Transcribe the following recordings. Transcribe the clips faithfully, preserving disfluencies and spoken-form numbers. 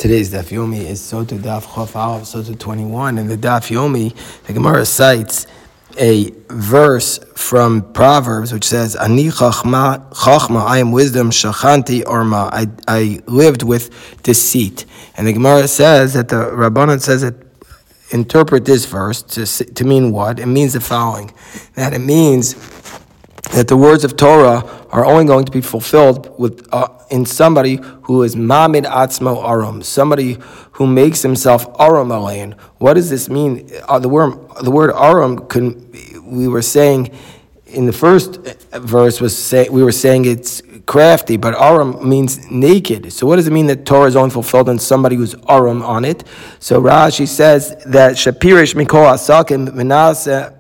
Today's Daf Yomi is Sota Daf Chof Aleph, Sota twenty-one. In the Daf Yomi, the Gemara cites a verse from Proverbs which says, Ani chachma, chachma, I am wisdom, shachanti orma, I, I lived with deceit. And the Gemara says that the Rabbanan says that interpret this verse to, to mean what? It means the following, that it means that the words of Torah are only going to be fulfilled with uh, in somebody who is mamid atzmo arum, somebody who makes himself arum alain. What does this mean? Uh, the word the word arum, can, we were saying in the first verse was say, we were saying it's crafty, but arum means naked. So what does it mean that Torah is only fulfilled in somebody who's arum on it? So Rashi says that shapirish mikol asakim menaseh.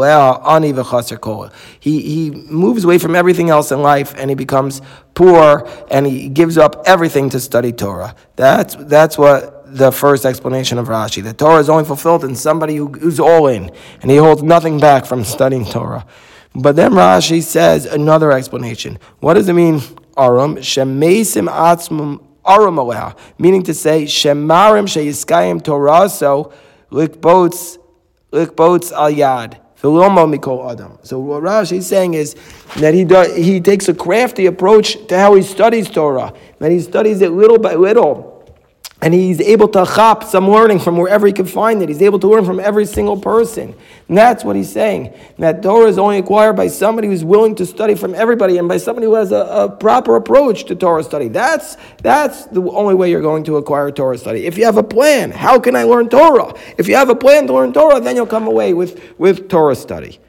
He he moves away from everything else in life and he becomes poor and he gives up everything to study Torah. That's that's what the first explanation of Rashi. The Torah is only fulfilled in somebody who, who's all in and he holds nothing back from studying Torah. But then Rashi says another explanation. What does it mean? Arum shemesim atzmum arum aleha, meaning to say shemarim sheyiskayim Torah so likbots likbots al yad. So what Rashi is saying is that he does, he takes a crafty approach to how he studies Torah, that he studies it little by little, and he's able to chop some learning from wherever he can find it. He's able to learn from every single person. And that's what he's saying, that Torah is only acquired by somebody who's willing to study from everybody and by somebody who has a, a proper approach to Torah study. That's, that's the only way you're going to acquire Torah study. If you have a plan, how can I learn Torah? If you have a plan to learn Torah, then you'll come away with, with Torah study.